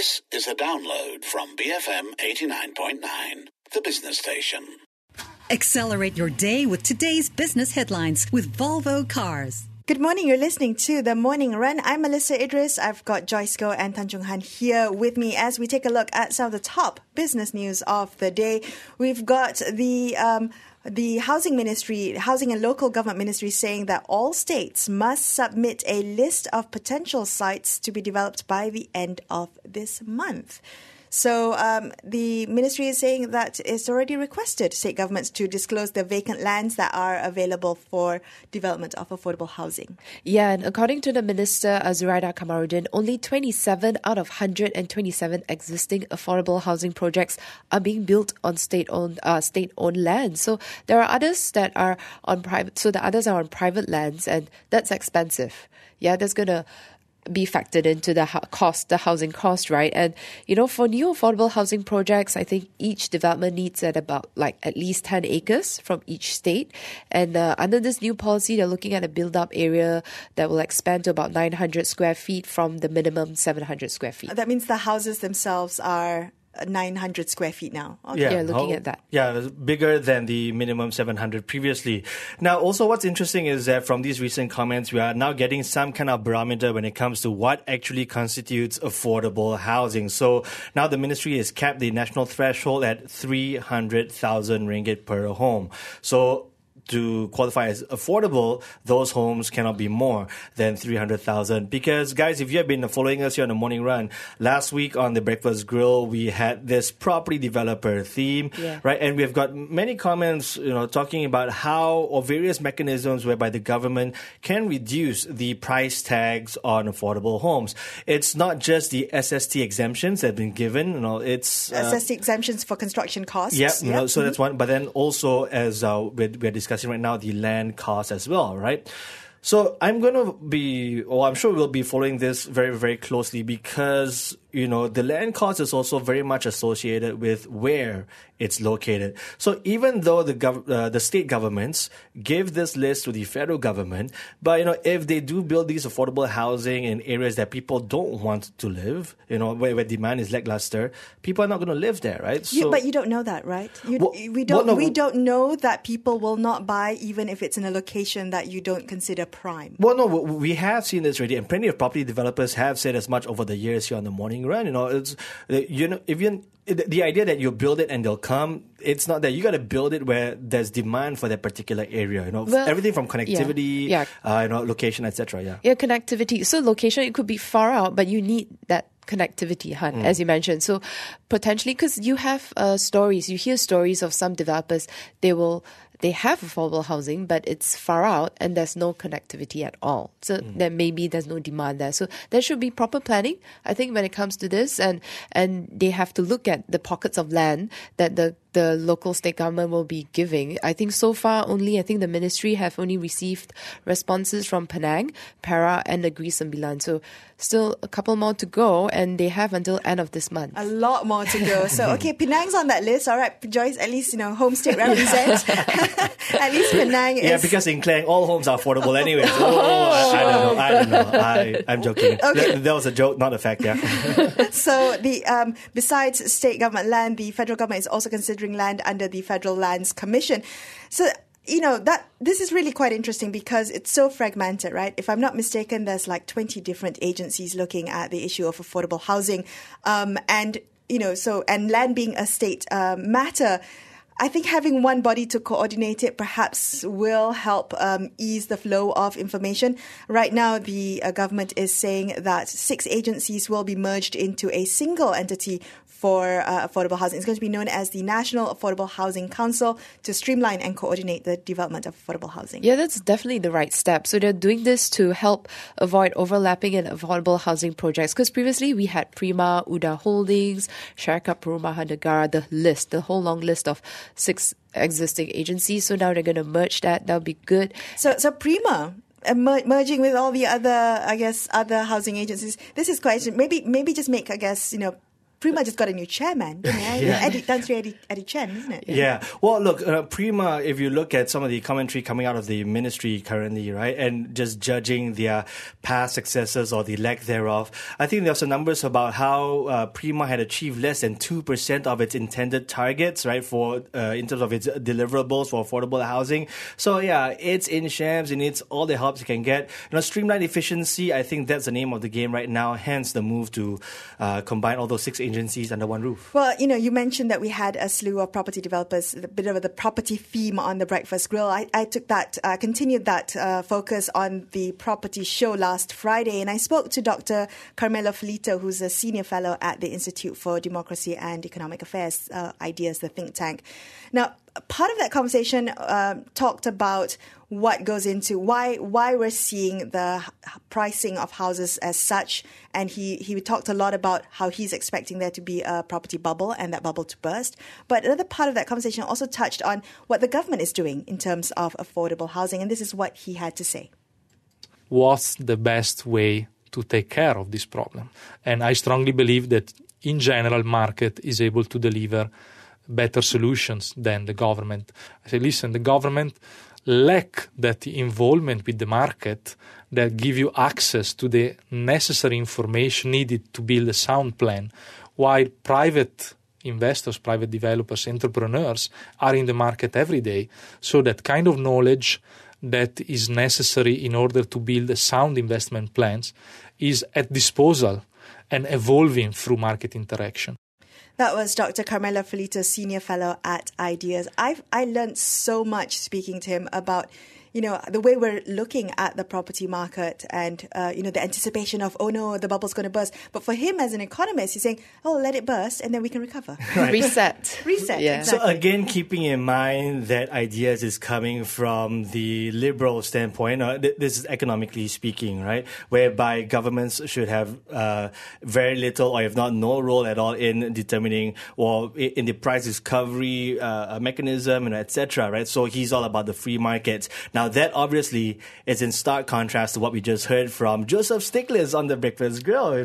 This is a download from BFM 89.9, the business station. Accelerate your day with today's business headlines with Volvo Cars. Good morning. You're listening to The Morning Run. I'm Melissa Idris. I've got Joyce Goh and Tan Chung Han here with me as we take a look at some of the top business news of the day. We've got the Housing Ministry, Housing and Local Government Ministry saying that all states must submit a list of potential sites to be developed by the end of this month. So the ministry is saying that it's already requested state governments to disclose the vacant lands that are available for development of affordable housing. Yeah, and according to the minister, Zuraida Kamaruddin, only 27 out of 127 existing affordable housing projects are being built on state-owned land. So there are others that are on private. So the others are on private lands, and that's expensive. Yeah, that's going to be factored into the housing cost, right? And, for new affordable housing projects, I think each development needs at least 10 acres from each state. And under this new policy, they're looking at a build-up area that will expand to about 900 square feet from the minimum 700 square feet. That means the houses themselves are 900 square feet now. Okay. Yeah, looking at that. Yeah, bigger than the minimum 700 previously. Now, also what's interesting is that from these recent comments, we are now getting some kind of barometer when it comes to what actually constitutes affordable housing. So now the ministry has capped the national threshold at 300,000 ringgit per home. So to qualify as affordable, those homes cannot be more than 300,000. Because, guys, if you have been following us here on the Morning Run, last week on the Breakfast Grill, we had this property developer theme, right? And we've got many comments, talking about how or various mechanisms whereby the government can reduce the price tags on affordable homes. It's not just the SST exemptions that have been given, it's SST exemptions for construction costs. So that's one. But then also, as we're discussing right now, the land cost as well, right? So I'm sure we'll be following this very, very closely because, the land cost is also very much associated with where it's located. So even though the state governments give this list to the federal government, but, if they do build these affordable housing in areas that people don't want to live, where demand is lackluster, people are not going to live there, right? But you don't know that, right? We don't know that people will not buy even if it's in a location that you don't consider prime. Well, no, we have seen this already, and plenty of property developers have said as much over the years here on the Morning Run. It's the idea that you build it and they'll come. It's not that. You got to build it where there's demand for that particular area. Everything from connectivity, location, etc. Yeah, connectivity. So location, it could be far out, but you need that connectivity, as you mentioned. So potentially, because you have you hear stories of some developers, they have affordable housing, but it's far out and there's no connectivity at all. So then maybe there's no demand there. So there should be proper planning, I think, when it comes to this. And they have to look at the pockets of land that the local state government will be giving. I think so far the ministry have only received responses from Penang, Perak and Negeri Sembilan. So still a couple more to go, and they have until end of this month. A lot more to go. So, Penang's on that list. All right, Joyce, at least, home state represents. At least Penang is... Yeah, because in Klang, all homes are affordable anyway. I don't know. I'm joking. Okay. That was a joke, not a fact, yeah. So, besides state government land, the federal government is also considering land under the Federal Lands Commission. So, this is really quite interesting because it's so fragmented, right? If I'm not mistaken, there's like 20 different agencies looking at the issue of affordable housing. And land being a state matter, I think having one body to coordinate it perhaps will help ease the flow of information. Right now, the government is saying that 6 agencies will be merged into a single entity for affordable housing. It's going to be known as the National Affordable Housing Council to streamline and coordinate the development of affordable housing. Yeah, that's definitely the right step. So they're doing this to help avoid overlapping in affordable housing projects. Because previously we had Prima, Uda Holdings, Syarikat Perumahan Negara, the whole long list of 6 existing agencies. So now they're going to merge that. That'll be good. So Prima... merging with all the other housing agencies. This is quite maybe just make, Prima just got a new chairman, didn't it? Tan Sri Eddie Chen, isn't it? Yeah. Well, look, Prima, if you look at some of the commentary coming out of the ministry currently, right, and just judging their past successes or the lack thereof, I think there's some numbers about how Prima had achieved less than 2% of its intended targets, right, for in terms of its deliverables for affordable housing. So, yeah, it's in shams. It needs all the help it can get. Streamlined efficiency, I think that's the name of the game right now, hence the move to combine all those 6 agencies under one roof. Well, you mentioned that we had a slew of property developers, a bit of the property theme on the Breakfast Grill. I took that, continued that focus on the property show last Friday, and I spoke to Dr. Carmelo Filito, who's a senior fellow at the Institute for Democracy and Economic Affairs, Ideas, the think tank. Now, part of that conversation talked about what goes into why we're seeing the pricing of houses as such, and he talked a lot about how he's expecting there to be a property bubble and that bubble to burst. But another part of that conversation also touched on what the government is doing in terms of affordable housing, and this is what he had to say. What's the best way to take care of this problem? And I strongly believe that in general, market is able to deliver better solutions than the government. I say, listen, the government lack that involvement with the market that give you access to the necessary information needed to build a sound plan, while private investors, private developers, entrepreneurs are in the market every day. So that kind of knowledge that is necessary in order to build a sound investment plans is at disposal and evolving through market interaction. That was Dr. Carmelo Filito, Senior Fellow at Ideas. I learned so much speaking to him about, the way we're looking at the property market and, the anticipation of, oh no, the bubble's going to burst. But for him as an economist, he's saying, oh, let it burst and then we can recover. Right. Reset. Yeah. Exactly. So again, keeping in mind that Ideas is coming from the liberal standpoint, this is economically speaking, right? Whereby governments should have very little or if not no role at all in determining or in the price discovery mechanism, etc. Right? So he's all about the free markets. Now that obviously is in stark contrast to what we just heard from Joseph Stiglitz on the Breakfast Grill,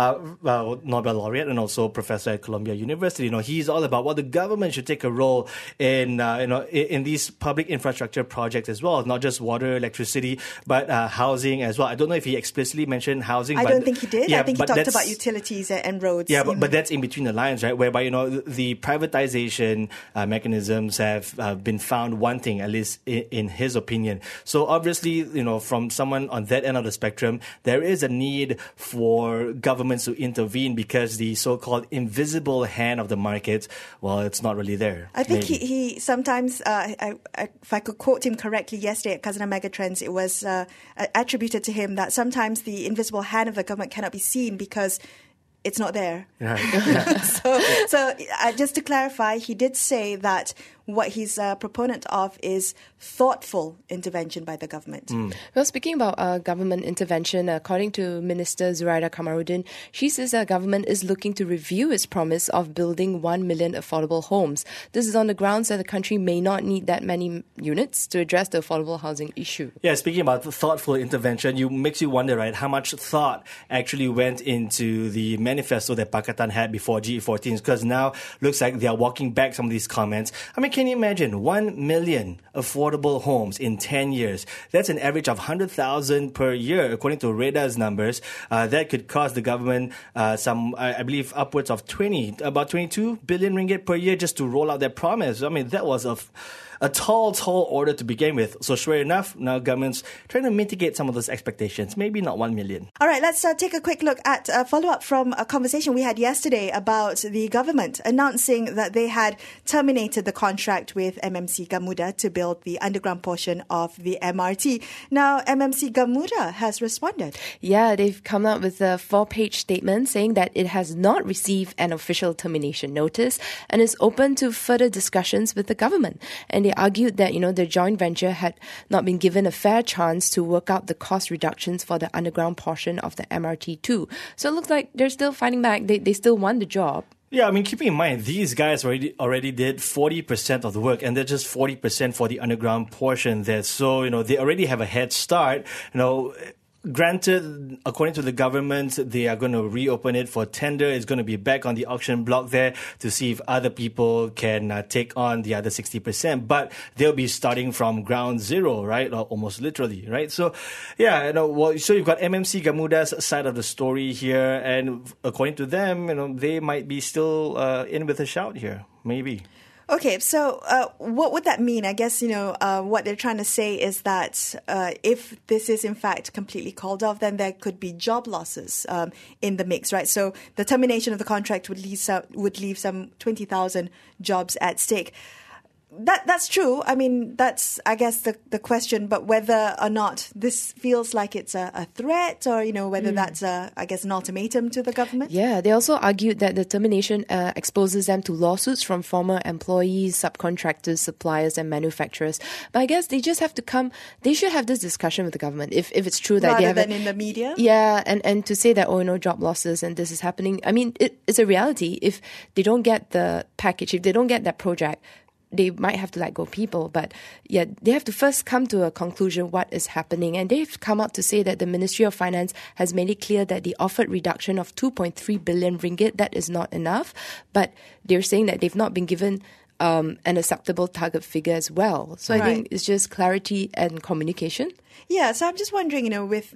Nobel laureate and also professor at Columbia University. He's all about what the government should take a role in, in these public infrastructure projects as well, not just water, electricity, but housing as well. I don't know if he explicitly mentioned housing. I don't think he did. Yeah, I think he talked about utilities and roads. Yeah, but that's in between the lines, right? Whereby, the privatization mechanisms have been found wanting, at least in his opinion. So obviously, from someone on that end of the spectrum, there is a need for governments to intervene because the so-called invisible hand of the market, well, it's not really there. I think he sometimes, if I could quote him correctly yesterday at Khazanah Megatrends, it was attributed to him that sometimes the invisible hand of the government cannot be seen because it's not there. Right. So just to clarify, he did say that what he's a proponent of is thoughtful intervention by the government. Well, speaking about government intervention, according to Minister Zuraida Kamaruddin, she says the government is looking to review its promise of building 1 million affordable homes. This is on the grounds that the country may not need that many units to address the affordable housing issue. Yeah, speaking about thoughtful intervention, makes you wonder, right, how much thought actually went into the manifesto that Pakatan had before G14, because now looks like they are walking back some of these comments. I mean, can you imagine 1 million affordable homes in 10 years? That's an average of 100,000 per year, according to REDA's numbers. That could cost the government I believe, upwards of about 22 billion ringgit per year just to roll out that promise. I mean, that was a tall order to begin with. So sure enough, now government's trying to mitigate some of those expectations. Maybe not 1 million. All right, let's take a quick look at a follow-up from a conversation we had yesterday about the government announcing that they had terminated the contract with MMC Gamuda to build the underground portion of the MRT. Now, MMC Gamuda has responded. Yeah, they've come out with a 4-page statement saying that it has not received an official termination notice and is open to further discussions with the government. And they argued that, the joint venture had not been given a fair chance to work out the cost reductions for the underground portion of the MRT2. So it looks like they're still fighting back. They still won the job. Yeah, I mean, keeping in mind, these guys already did 40% of the work, and they're just 40% for the underground portion there. So, they already have a head start. Granted, according to the government, they are going to reopen it for tender. It's going to be back on the auction block there to see if other people can take on the other 60%. But they'll be starting from ground zero, right? Or almost literally, right? So, yeah, so you've got MMC Gamuda's side of the story here. And according to them, they might be still in with a shout here. Maybe. Okay, so what would that mean? I guess, what they're trying to say is that if this is in fact completely called off, then there could be job losses in the mix, right? So the termination of the contract would leave some 20,000 jobs at stake. That's true. I mean, that's, I guess, the question. But whether or not this feels like it's a threat or, whether that's, I guess, an ultimatum to the government. Yeah, they also argued that the termination exposes them to lawsuits from former employees, subcontractors, suppliers and manufacturers. But I guess they just have to they should have this discussion with the government if it's true that they have... Rather than in the media? Yeah, and to say that, job losses and this is happening. I mean, it's a reality. If they don't get the package, if they don't get that project, they might have to let go people, but yeah, they have to first come to a conclusion what is happening. And they've come out to say that the Ministry of Finance has made it clear that the offered reduction of 2.3 billion ringgit, that is not enough. But they're saying that they've not been given an acceptable target figure as well. So I think it's just clarity and communication. Yeah, so I'm just wondering,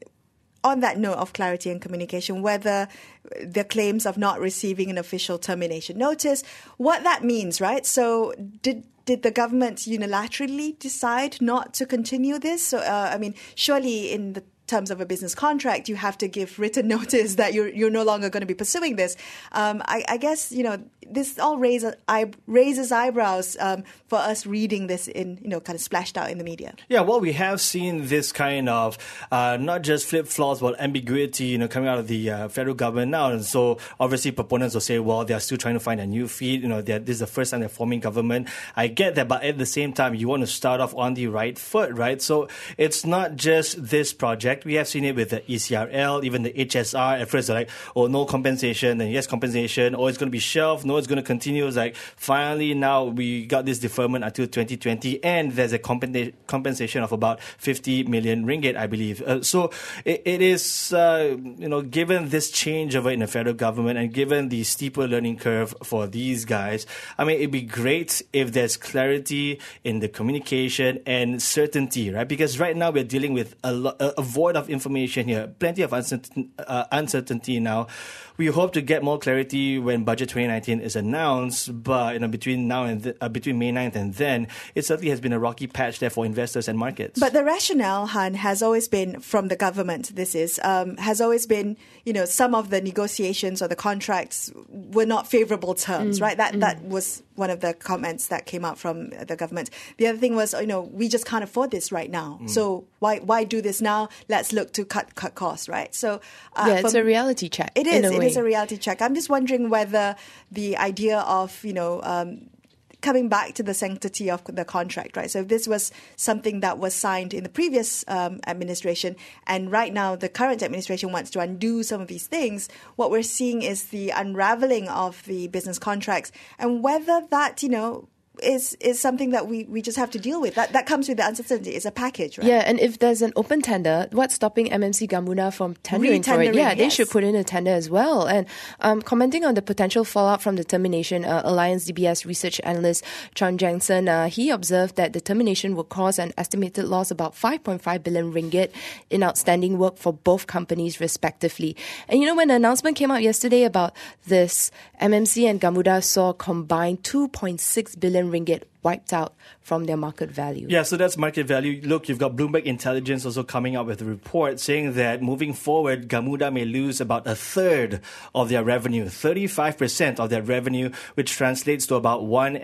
on that note of clarity and communication, whether the claims of not receiving an official termination notice, what that means, right? So did the government unilaterally decide not to continue this? So, surely in the terms of a business contract, you have to give written notice that you're no longer going to be pursuing this. I guess, this all raises eyebrows for us reading this in, kind of splashed out in the media. Yeah, well, we have seen this kind of not just flip-flops, but ambiguity, coming out of the federal government now. And so obviously proponents will say, well, they're still trying to find a new feet. This is the first time they're forming government. I get that, but at the same time, you want to start off on the right foot, right? So it's not just this project. We have seen it with the ECRL, even the HSR. At first, they're like, no compensation, then yes, compensation. It's going to be shelved. No, it's going to continue. It's like, finally, now we got this deferment until 2020, and there's a compensation of about 50 million ringgit, I believe. So it is, given this changeover in the federal government and given the steeper learning curve for these guys, it'd be great if there's clarity in the communication and certainty, right? Because right now we're dealing with a void of information here, plenty of uncertainty now. We hope to get more clarity when Budget 2019 is announced, but between now and between May 9th and then, it certainly has been a rocky patch there for investors and markets. But the rationale, Han, has always been from the government. Has always been, some of the negotiations or the contracts were not favorable terms, right? That was one of the comments that came out from the government. The other thing was, we just can't afford this right now. So why do this now? Let's look to cut costs, right? So it's a reality check. It is. It is a reality check. I'm just wondering whether the idea of coming back to the sanctity of the contract, right? So if this was something that was signed in the previous administration, and right now the current administration wants to undo some of these things, what we're seeing is the unraveling of the business contracts, and whether that is something that we just have to deal with. That comes with the uncertainty. It's a package, right? Yeah, and if there's an open tender, what's stopping MMC Gamuda from tendering for it? Yeah, they should put in a tender as well. And commenting on the potential fallout from the termination, Alliance DBS research analyst Chan Jangson, he observed that the termination will cause an estimated loss about 5.5 billion ringgit in outstanding work for both companies respectively. And when the announcement came out yesterday about this, MMC and Gamuda saw combined 2.6 billion ringgit wiped out from their market value. Yeah, so that's market value. Look, you've got Bloomberg Intelligence also coming out with a report saying that moving forward, Gamuda may lose about a third of their revenue, 35% of their revenue, which translates to about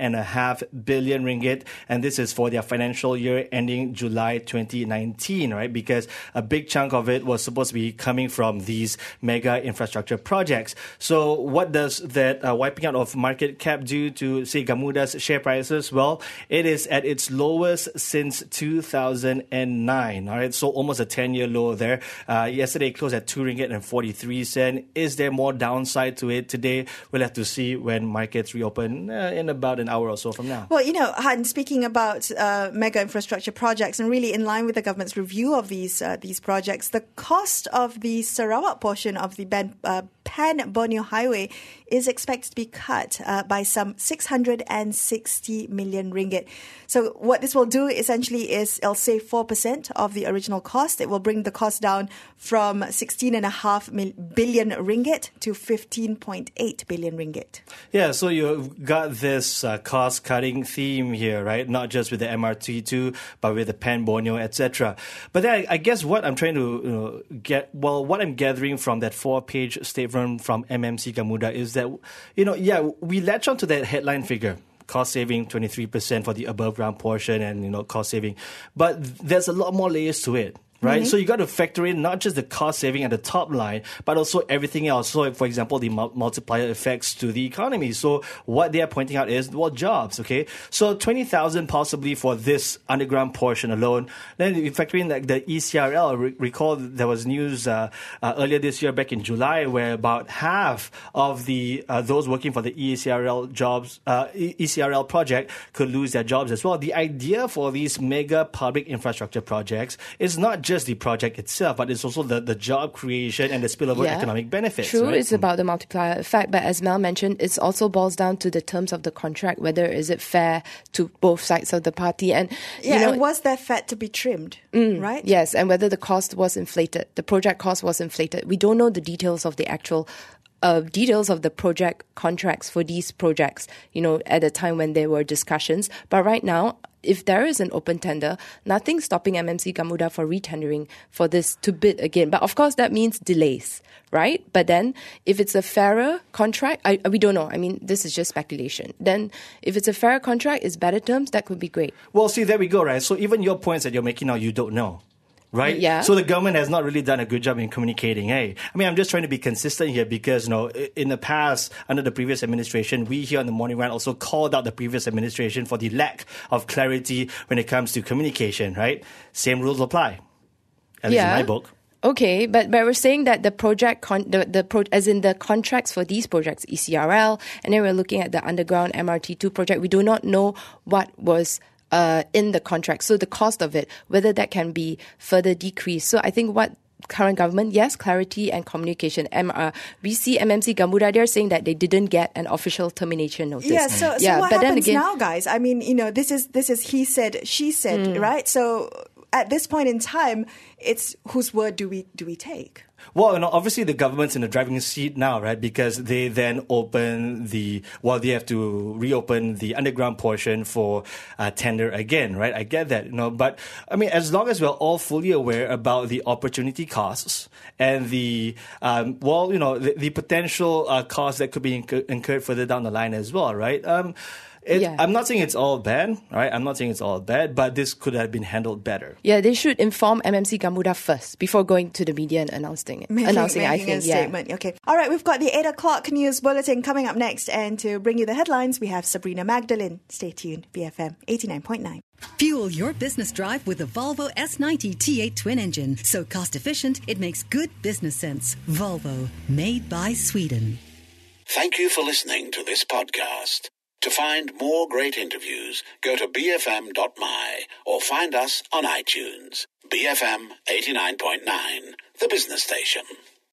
1.5 billion ringgit. And this is for their financial year ending July 2019, right? Because a big chunk of it was supposed to be coming from these mega infrastructure projects. So what does that wiping out of market cap do to, say, Gamuda's share prices? Well, well. It is at its lowest since 2009. All right, so almost a 10-year low there. Yesterday it closed at 2 ringgit and 43 cents. Is there more downside to it today? We'll have to see when markets reopen in about an hour or so from now. Well, Han, speaking about mega infrastructure projects, and really in line with the government's review of these projects, the cost of the Sarawak portion of the Pan-Borneo Highway is expected to be cut by some 660 million ringgit. So what this will do essentially is it'll save 4% of the original cost. It will bring the cost down from 16.5 billion ringgit to 15.8 billion ringgit. Yeah, so you've got this cost-cutting theme here, right? Not just with the MRT2, but with the Pan-Borneo, etc. But then I guess what I'm trying to what I'm gathering from that 4-page statement from MMC Gamuda is that, we latch onto that headline figure. Cost saving 23% for the above ground portion and, cost saving. But there's a lot more layers to it. Right? Mm-hmm. So you got to factor in not just the cost saving at the top line, but also everything else. So, for example, the multiplier effects to the economy. So what they are pointing out is, jobs, okay? So 20,000 possibly for this underground portion alone. Then you factor in like the ECRL. Recall there was news earlier this year, back in July, where about half of the those working for the ECRL project could lose their jobs as well. The idea for these mega public infrastructure projects is not just the project itself, but it's also the job creation and the spillover economic benefits. True, right? It's about the multiplier effect, but as Mel mentioned, it also boils down to the terms of the contract, whether is it fair to both sides of the party. And and was there fat to be trimmed, right? Yes, and whether the cost was inflated, the project cost was inflated. We don't know the details of the actual details of the project contracts for these projects, at the time when there were discussions. But right now, if there is an open tender, nothing's stopping MMC Gamuda for retendering for this to bid again. But of course, that means delays, right? But then if it's a fairer contract, we don't know. I mean, this is just speculation. Then if it's a fairer contract, it's better terms, that could be great. Well, see, there we go, right? So even your points that you're making now, you don't know. Right? Yeah. So the government has not really done a good job in communicating. Hey, I mean, I'm just trying to be consistent here because, in the past, under the previous administration, we here on the Morning Rant also called out the previous administration for the lack of clarity when it comes to communication, right? Same rules apply. At least in my book. Okay, but we're saying that the project, as in the contracts for these projects, ECRL, and then we're looking at the underground MRT2 project, we do not know what was in the contract. So the cost of it, whether that can be further decreased. So I think what current government, yes, clarity and communication. We see MMC Gamuda, they're saying that they didn't get an official termination notice. Yeah, so what happens now, guys? I mean, this is he said, she said, right? So at this point in time, it's whose word do we take? Well, obviously the government's in the driving seat now, right? Because they then they have to reopen the underground portion for tender again, right? I get that, but I mean, as long as we're all fully aware about the opportunity costs and the potential costs that could be incurred further down the line as well, right? I'm not saying it's all bad, right? I'm not saying it's all bad, but this could have been handled better. Yeah, they should inform MMC Gamuda first before going to the media and announcing, I think. A statement. Okay. All right, we've got the 8 o'clock news bulletin coming up next. And to bring you the headlines, we have Sabrina Magdalene. Stay tuned. BFM 89.9. Fuel your business drive with the Volvo S90 T8 twin engine. So cost efficient, it makes good business sense. Volvo, made by Sweden. Thank you for listening to this podcast. To find more great interviews, go to bfm.my or find us on iTunes. BFM 89.9, the business station.